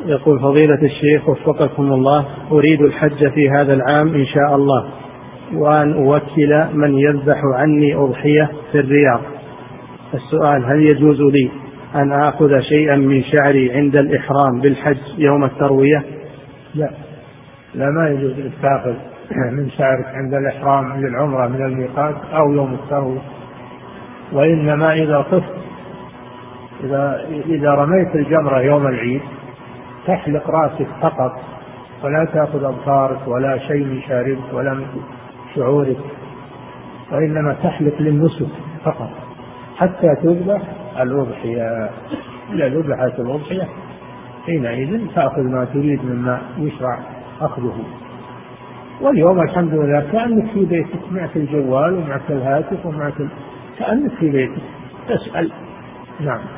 يقول فضيلة الشيخ وفقكم الله، أريد الحج في هذا العام إن شاء الله، وأن أوكل من يذبح عني أضحية في الرياض. السؤال: هل يجوز لي أن آخذ شيئا من شعري عند الإحرام بالحج يوم التروية؟ لا، ما يجوز لك تأخذ من شعرك عند الإحرام للعمرة من الميقات أو يوم التروية، وإنما إذا طفت، إذا رميت الجمرة يوم العيد تحلق رأسك فقط، ولا تأخذ أبصارك ولا شيء من شاربك ولا من شعورك، وإنما تحلق للنسك فقط حتى تذبح الأضحية. إذا ذبحت الأضحية حينئذ تأخذ ما تريد مما يشرع أخذه. واليوم الحمد لله كأنك في بيتك، معك الجوال ومعك الهاتف كأنك في بيتك تسأل. نعم.